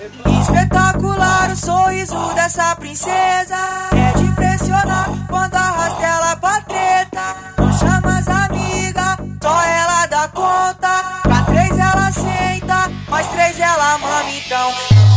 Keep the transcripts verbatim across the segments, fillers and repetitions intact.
Espetacular o sorriso dessa princesa, é de impressionar quando arrasta ela pra treta. Não chama as amigas, só ela dá conta. Pra três ela senta, mais três ela mama então.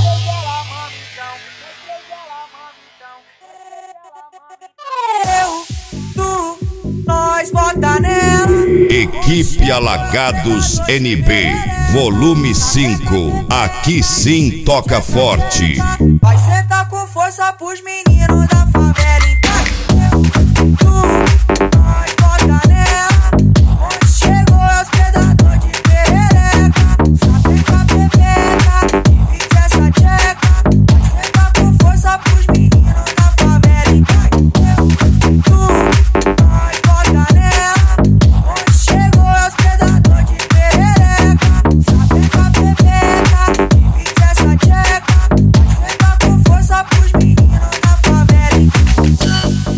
Eu, tu, nós bota nela. Equipe Alagados N B, volume cinco. Aqui sim toca forte. Vai sentar com força pros meninos da favela então. Eu, tu, nós bota nela. Onde chegou é os predadores de perereca. Sapeca, pepeca, divide essa tcheca. Vai sentar com força pros meninos da favela então. Eu, tu, nós bota nela. Onde chegou é os predadores de perereca. Sapeca, pepeca, divide essa tcheca. Vai sentar com força pros meninos da favela então.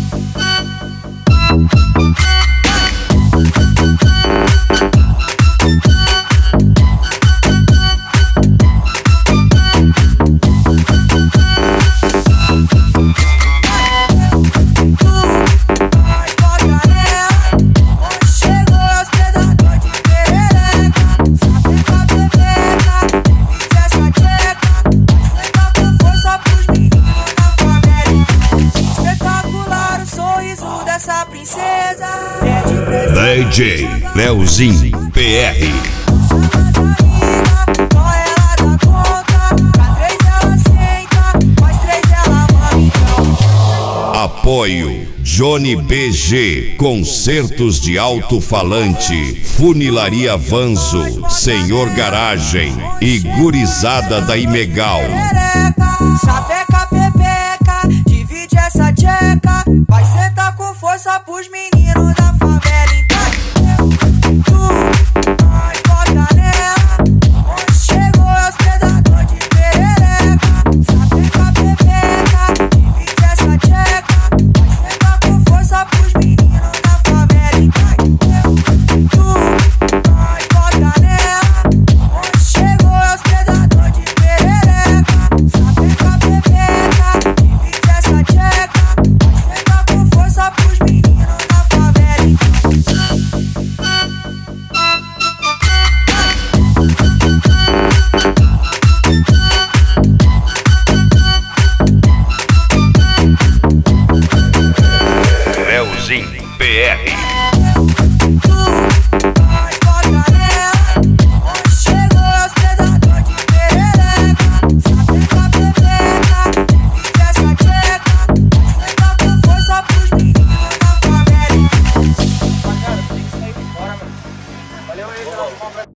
Essa princesa é de presente. D J Leozinho P R. Só ela dá conta. Pra três ela senta, mais três ela mama então. Apoio Johnny B G, Concertos de Alto-Falante, Funilaria Vanzo, Senhor Garagem e Gurizada da Imegal. Sapeca, pepeca, divide essa tcheca. Vai sentar com força pros meninos da favela então.